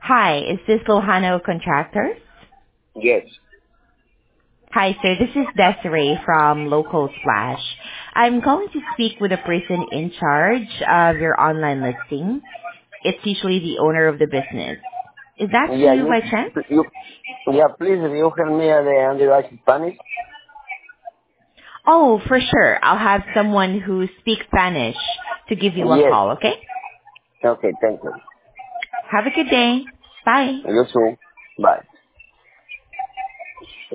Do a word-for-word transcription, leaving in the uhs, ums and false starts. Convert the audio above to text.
Hi, is this Lohano Contractors? Yes. Hi, sir. This is Desiree from Local Splash. I'm calling to speak with a person in charge of your online listing. It's usually the owner of the business. Is that Yeah, you you, by chance? you, yeah, please, you help me uh, the underwrite Spanish? Oh, for sure. I'll have someone who speaks Spanish to give you a Yes. call, okay? Okay, thank you. Have a good day. Bye. You too. Bye.